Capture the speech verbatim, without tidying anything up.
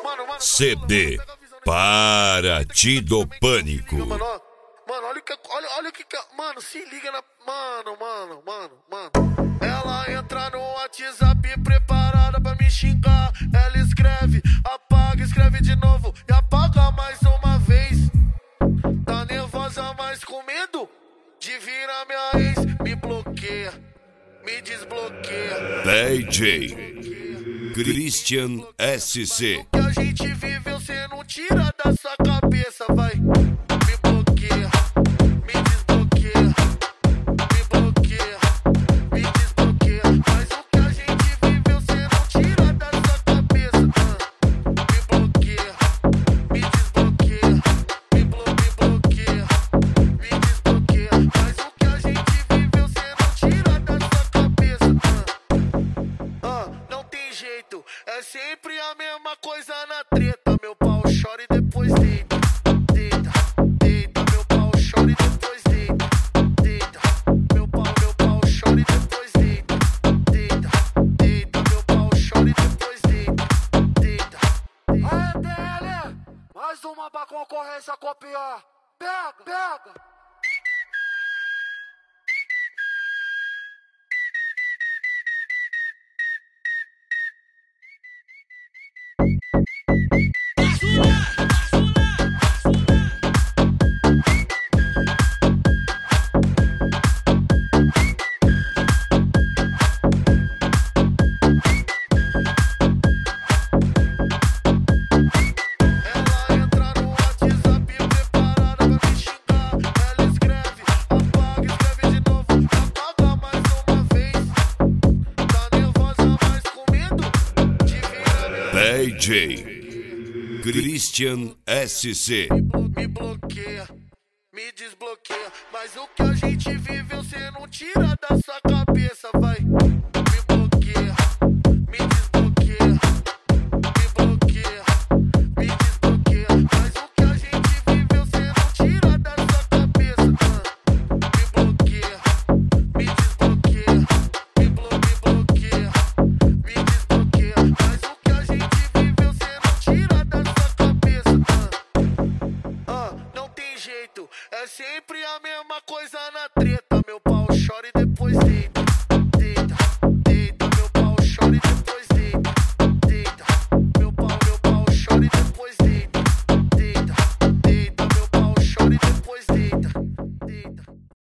C D Para-te do Pânico. Mano, ó, mano, olha o que, olha, olha o que, mano, se liga na, mano, mano, mano, mano. Ela entra no WhatsApp preparada pra me xingar. Ela escreve, apaga, escreve de novo e apaga mais uma vez. Tá nervosa, mas com medo de virar minha ex. Me bloqueia, me desbloqueia. D J Christian S C. O que a gente vive você não tira da sua cabeça, vai. Me bloqueia, me desbloqueia, me bloqueia, me desbloqueia. Mas o que a gente vive você não tira da sua cabeça. Me bloqueia, me desbloqueia, me, blo me bloqueia, me desbloqueia. Mas o que a gente vive você não tira da sua cabeça. Ah, não tem jeito, é sempre a mesma coisa na treta. Meu pau chora e depois deita, deita, deita. Meu pau chora e depois deita, deita. Meu pau, meu pau chora e depois deita, deita, deita. Meu pau chora e depois deita, deita. Aê, T L, mais uma pra concorrência copiar. Pega, pega. D J Christian S C. Me bloqueia, me desbloqueia. Mas o que a gente vive você não tira da sua cabeça, vai.